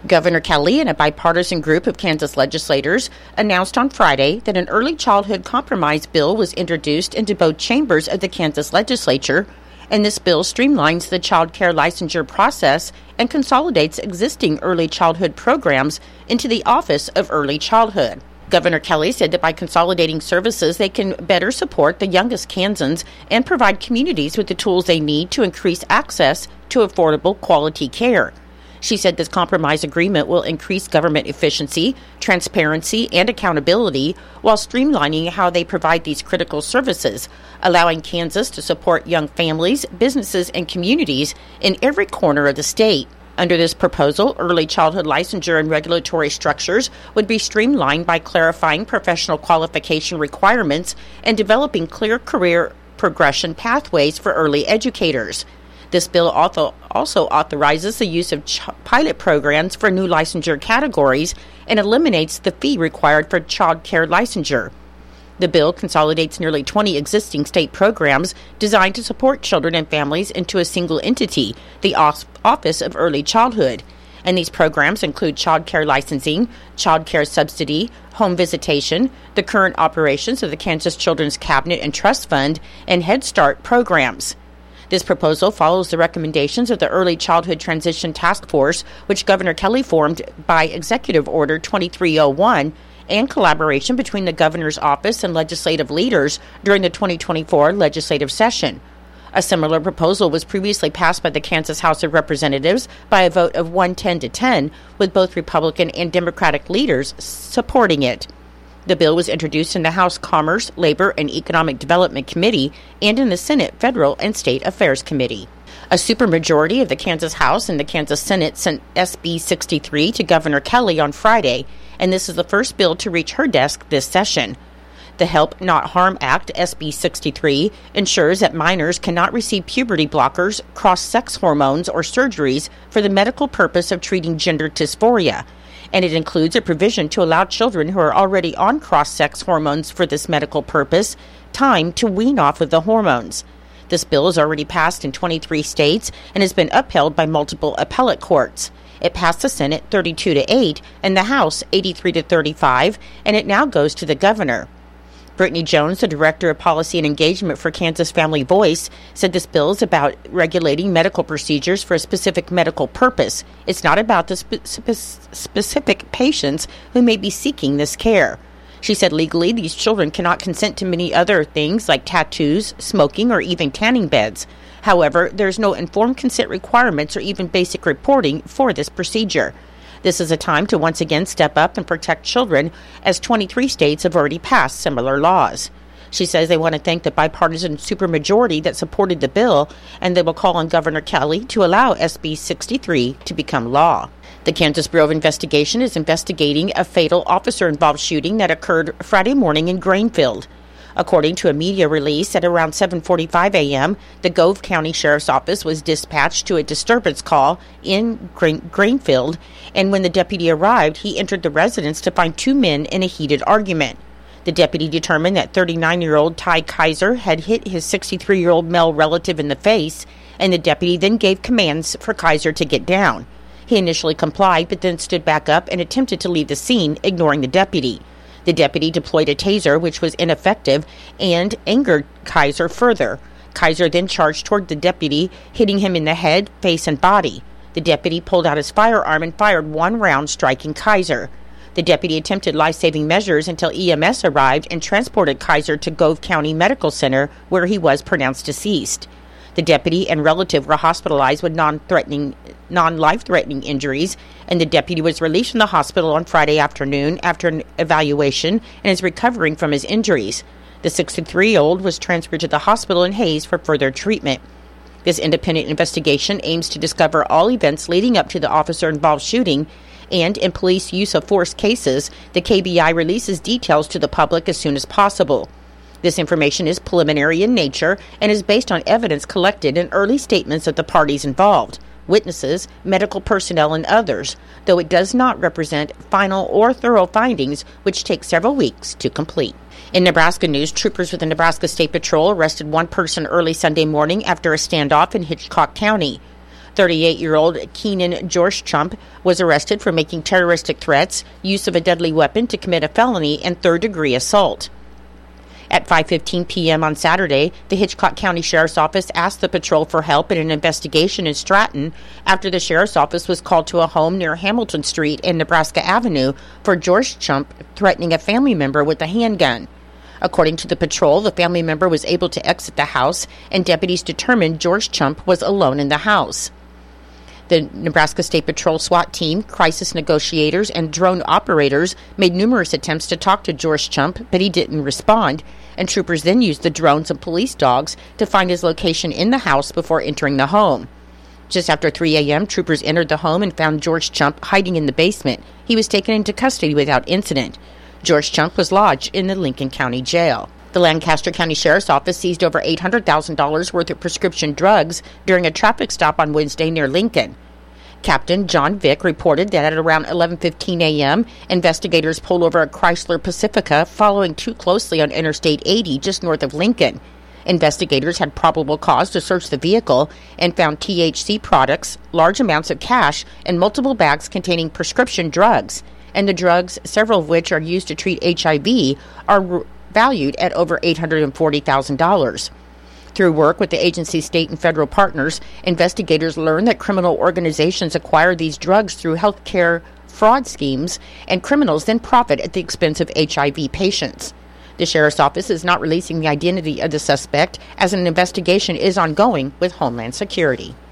Governor Kelly and a bipartisan group of Kansas legislators announced on Friday that an early childhood compromise bill was introduced into both chambers of the Kansas legislature, and this bill streamlines the child care licensure process and consolidates existing early childhood programs into the Office of Early Childhood. Governor Kelly said that by consolidating services, they can better support the youngest Kansans and provide communities with the tools they need to increase access to affordable quality care. She said this compromise agreement will increase government efficiency, transparency, and accountability while streamlining how they provide these critical services, allowing Kansas to support young families, businesses, and communities in every corner of the state. Under this proposal, early childhood licensure and regulatory structures would be streamlined by clarifying professional qualification requirements and developing clear career progression pathways for early educators. This bill also authorizes the use of pilot programs for new licensure categories and eliminates the fee required for child care licensure. The bill consolidates nearly 20 existing state programs designed to support children and families into a single entity, the Office of Early Childhood. And these programs include child care licensing, child care subsidy, home visitation, the current operations of the Kansas Children's Cabinet and Trust Fund, and Head Start programs. This proposal follows the recommendations of the Early Childhood Transition Task Force, which Governor Kelly formed by Executive Order 2301, and collaboration between the governor's office and legislative leaders during the 2024 legislative session. A similar proposal was previously passed by the Kansas House of Representatives by a vote of 110 to 10, with both Republican and Democratic leaders supporting it. The bill was introduced in the House Commerce, Labor, and Economic Development Committee and in the Senate Federal and State Affairs Committee. A supermajority of the Kansas House and the Kansas Senate sent SB 63 to Governor Kelly on Friday, and this is the first bill to reach her desk this session. The Help Not Harm Act, SB 63, ensures that minors cannot receive puberty blockers, cross-sex hormones, or surgeries for the medical purpose of treating gender dysphoria, and it includes a provision to allow children who are already on cross-sex hormones for this medical purpose time to wean off of the hormones. This bill is already passed in 23 states and has been upheld by multiple appellate courts. It passed the Senate 32 to 8 and the House 83 to 35, and it now goes to the governor. Brittany Jones, the Director of Policy and Engagement for Kansas Family Voice, said this bill is about regulating medical procedures for a specific medical purpose. It's not about the specific patients who may be seeking this care. She said legally these children cannot consent to many other things like tattoos, smoking, or even tanning beds. However, there's no informed consent requirements or even basic reporting for this procedure. This is a time to once again step up and protect children, as 23 states have already passed similar laws. She says they want to thank the bipartisan supermajority that supported the bill, and they will call on Governor Kelly to allow SB 63 to become law. The Kansas Bureau of Investigation is investigating a fatal officer-involved shooting that occurred Friday morning in Grainfield. According to a media release, at around 7:45 a.m., the Gove County Sheriff's Office was dispatched to a disturbance call in Grainfield, and when the deputy arrived, he entered the residence to find two men in a heated argument. The deputy determined that 39-year-old Ty Kaiser had hit his 63-year-old male relative in the face, and the deputy then gave commands for Kaiser to get down. He initially complied, but then stood back up and attempted to leave the scene, ignoring the deputy. The deputy deployed a taser, which was ineffective, and angered Kaiser further. Kaiser then charged toward the deputy, hitting him in the head, face, and body. The deputy pulled out his firearm and fired one round, striking Kaiser. The deputy attempted life-saving measures until EMS arrived and transported Kaiser to Gove County Medical Center, where he was pronounced deceased. The deputy and relative were hospitalized with non-life-threatening injuries, and the deputy was released from the hospital on Friday afternoon after an evaluation and is recovering from his injuries. The 63-year-old was transferred to the hospital in Hayes for further treatment. This independent investigation aims to discover all events leading up to the officer-involved shooting, and in police use of force cases, the KBI releases details to the public as soon as possible. This information is preliminary in nature and is based on evidence collected in early statements of the parties involved, witnesses, medical personnel, and others, though it does not represent final or thorough findings, which take several weeks to complete. In Nebraska news, troopers with the Nebraska State Patrol arrested one person early Sunday morning after a standoff in Hitchcock County. 38-year-old Keenan Jorschchump was arrested for making terroristic threats, use of a deadly weapon to commit a felony, and third-degree assault. At 5:15 p.m. on Saturday, the Hitchcock County Sheriff's Office asked the patrol for help in an investigation in Stratton after the Sheriff's Office was called to a home near Hamilton Street and Nebraska Avenue for Jorschchump threatening a family member with a handgun. According to the patrol, the family member was able to exit the house, and deputies determined Jorschchump was alone in the house. The Nebraska State Patrol SWAT team, crisis negotiators, and drone operators made numerous attempts to talk to Jorschchump, but he didn't respond, and troopers then used the drones and police dogs to find his location in the house before entering the home. Just after 3 a.m., troopers entered the home and found Jorschchump hiding in the basement. He was taken into custody without incident. Jorschchump was lodged in the Lincoln County Jail. The Lancaster County Sheriff's Office seized over $800,000 worth of prescription drugs during a traffic stop on Wednesday near Lincoln. Captain John Vick reported that at around 11:15 a.m., investigators pulled over a Chrysler Pacifica following too closely on Interstate 80 just north of Lincoln. Investigators had probable cause to search the vehicle and found THC products, large amounts of cash, and multiple bags containing prescription drugs. And the drugs, several of which are used to treat HIV, are valued at over $840,000. Through work with the agency's state and federal partners, investigators learned that criminal organizations acquire these drugs through healthcare fraud schemes, and criminals then profit at the expense of HIV patients. The Sheriff's Office is not releasing the identity of the suspect, as an investigation is ongoing with Homeland Security.